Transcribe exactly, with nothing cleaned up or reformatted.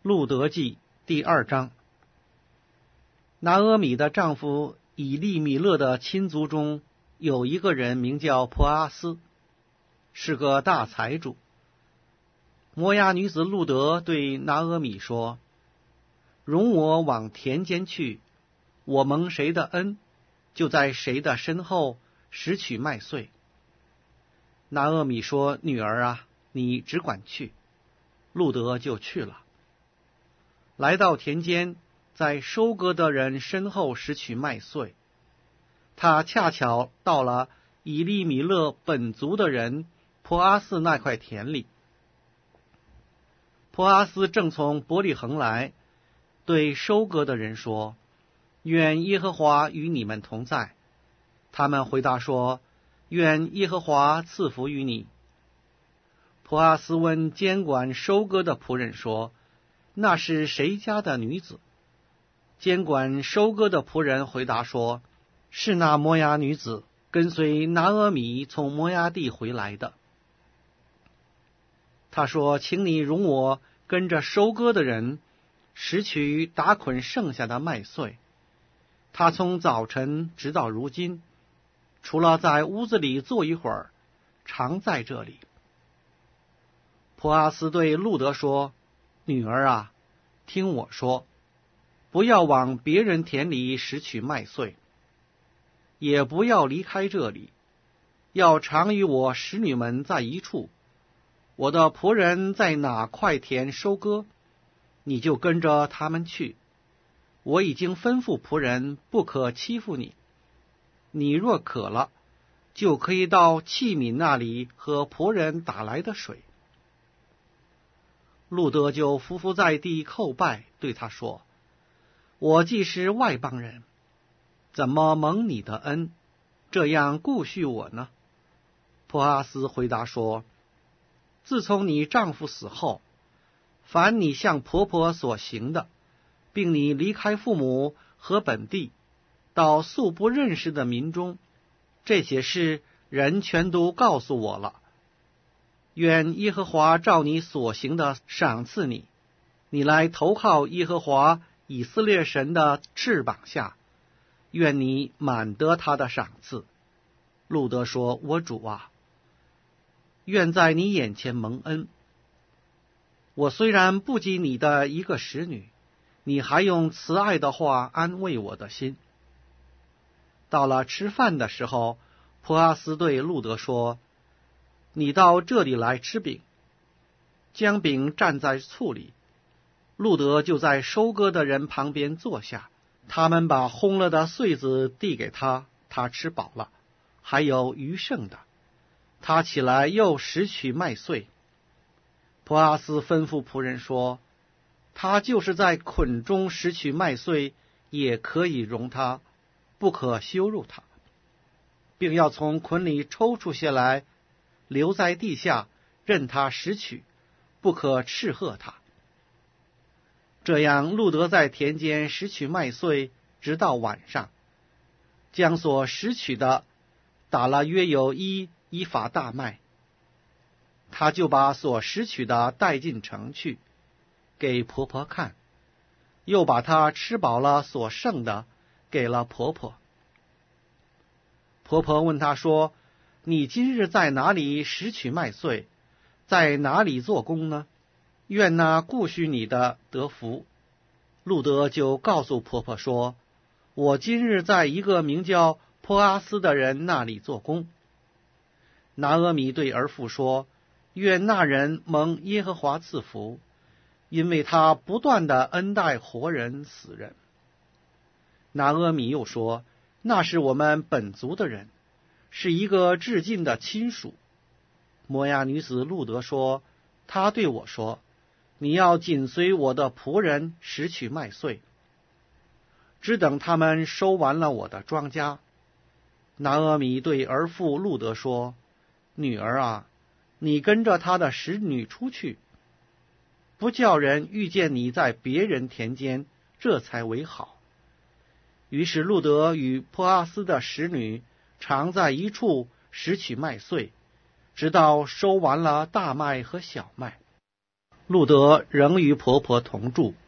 路得记第二章。拿阿米的丈夫以利米勒的亲族中有一个人名叫波阿斯，是个大财主。摩押女子路得对拿阿米说：容我往田间去，我蒙谁的恩，就在谁的身后拾取麦穗。拿阿米说：女儿啊，你只管去。路得就去了，来到田间，在收割的人身后拾取麦穗。他恰巧到了以利米勒本族的人波阿斯那块田里。波阿斯正从伯利恒来，对收割的人说：愿耶和华与你们同在。他们回答说：愿耶和华赐福于你。波阿斯问监管收割的仆人说：那是谁家的女子？监管收割的仆人回答说：是那摩押女子，跟随拿阿米从摩押地回来的。他说：请你容我跟着收割的人拾取打捆剩下的麦穗。他从早晨直到如今，除了在屋子里坐一会儿，常在这里。波阿斯对路得说：女儿啊，听我说，不要往别人田里拾取麦穗，也不要离开这里，要常与我使女们在一处。我的仆人在哪块田收割，你就跟着他们去。我已经吩咐仆人不可欺负你。你若渴了，就可以到器皿那里喝仆人打来的水。路得就伏伏在地叩拜，对他说：我既是外邦人，怎么蒙你的恩，这样顾恤我呢？波阿斯回答说：自从你丈夫死后，凡你向婆婆所行的，并你离开父母和本地，到素不认识的民中，这些事人全都告诉我了。愿耶和华照你所行的赏赐你，你来投靠耶和华以色列神的翅膀下，愿你满得他的赏赐。路得说：我主啊，愿在你眼前蒙恩。我虽然不及你的一个使女，你还用慈爱的话安慰我的心。到了吃饭的时候，波阿斯对路得说：你到这里来吃饼。将饼蘸在醋里，路得就在收割的人旁边坐下，他们把烘了的穗子递给他，他吃饱了，还有余剩的，他起来又拾取麦穗。波阿斯吩咐仆人说：他就是在捆中拾取麦穗，也可以容他，不可羞辱他，并要从捆里抽出些来，留在地下，任他拾取，不可斥喝他。这样路得在田间拾取麦穗，直到晚上，将所拾取的打了约有一以法大麦。他就把所拾取的带进城去，给婆婆看，又把她吃饱了所剩的给了婆婆。婆婆问他说：你今日在哪里拾取麦穗，在哪里做工呢？愿那顾恤你的得福。路得就告诉婆婆说：我今日在一个名叫波阿斯的人那里做工。拿阿米对儿妇说：愿那人蒙耶和华赐福，因为他不断的恩待活人死人。拿阿米又说：那是我们本族的人，是一个至近的亲属。摩押女子路得说：他对我说，你要紧随我的仆人拾取麦穗，只等他们收完了我的庄稼。拿阿米对儿妇路得说：女儿啊，你跟着他的使女出去，不叫人遇见你在别人田间，这才为好。于是路得与波阿斯的使女常在一处拾取麦穗，直到收完了大麦和小麦。 路德仍与婆婆同住，